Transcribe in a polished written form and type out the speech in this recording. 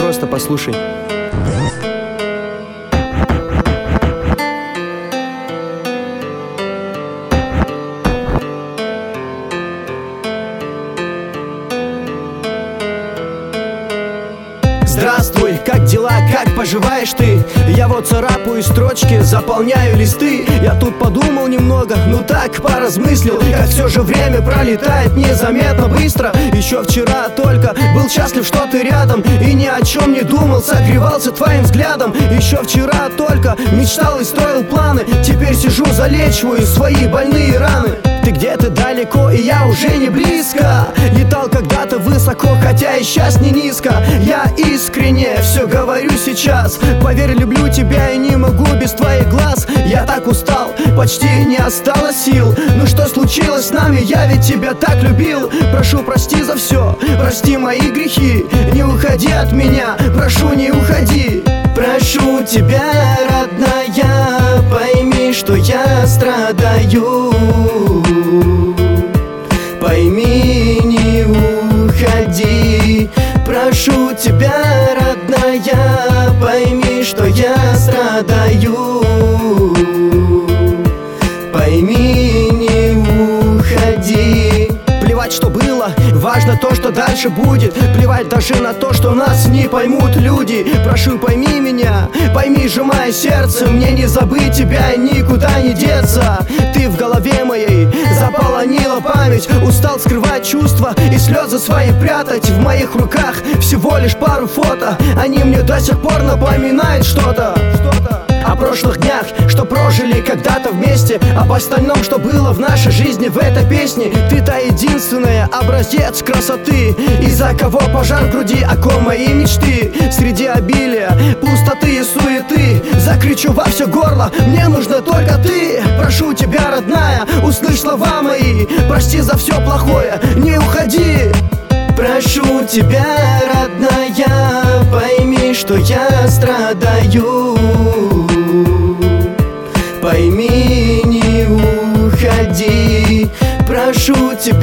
просто послушай. Здравствуй, как дела, как поживаешь ты? Я вот царапаю строчки, заполняю листы. Я тут подумал немного, ну так поразмыслил, как все же время пролетает незаметно быстро. Еще вчера только был счастлив, что ты рядом, и ни о чем не думал, согревался твоим взглядом. Еще вчера только мечтал и строил планы, теперь сижу, залечиваю свои больные раны. Ты где-то далеко, и я уже не близко. Летал когда-то высоко, хотя и сейчас не низко. Я искренне все говорю сейчас. Поверь, люблю тебя и не могу без твоих глаз. Я так устал, почти не осталось сил. Ну что случилось с нами, я ведь тебя так любил. Прошу, прости за все, прости мои грехи. Не уходи от меня, прошу, не уходи. Прошу тебя, родная, пойми, что я страдаю. Пойми, не уходи. Прошу тебя, родная, пойми, что я страдаю. Пойми, не уходи. Плевать, что было, важно то, что дальше будет. Плевать даже на то, что нас не поймут люди. Прошу, пойми меня, пойми, сжимая сердце. Мне не забыть тебя и никуда не деться. Ты в голове моей заполонила память. Устал скрывать чувства и слезы свои прятать. В моих руках всего лишь пару фото. Они мне до сих пор напоминают что-то. О прошлых днях, что прожили когда-то вместе. Об остальном, что было в нашей жизни в этой песне. Ты та единственная, образец красоты. Из-за кого пожар в груди, о ком мои мечты. Среди обилия, пустоты и суеты закричу во все горло, мне нужна только ты. Прошу тебя, родная, услышь слова мои. Прости за все плохое, не уходи. Прошу тебя, родная, пойми, что я страдаю. Пойми, не уходи. Прошу тебя,